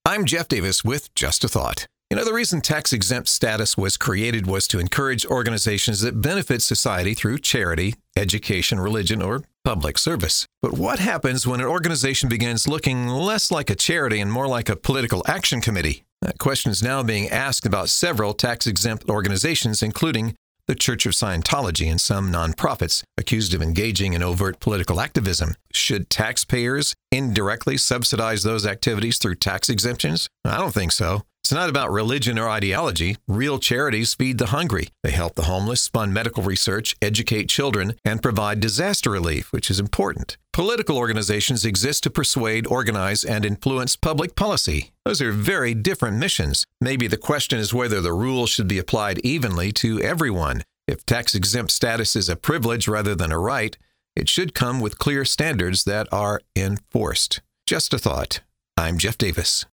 I'm Jeff Davis with Just a Thought. The reason tax-exempt status was created was to encourage organizations that benefit society through charity, education, religion, or public service. But what happens when an organization begins looking less like a charity and more like a political action committee? That question is now being asked about several tax-exempt organizations, including the Church of Scientology and some nonprofits accused of engaging in overt political activism. Should taxpayers indirectly subsidize those activities through tax exemptions? I don't think so. It's not about religion or ideology. Real charities feed the hungry. They help the homeless, fund medical research, educate children, and provide disaster relief, which is important. Political organizations exist to persuade, organize, and influence public policy. Those are very different missions. Maybe the question is whether the rules should be applied evenly to everyone. If tax-exempt status is a privilege rather than a right, it should come with clear standards that are enforced. Just a thought. I'm Jeff Davis.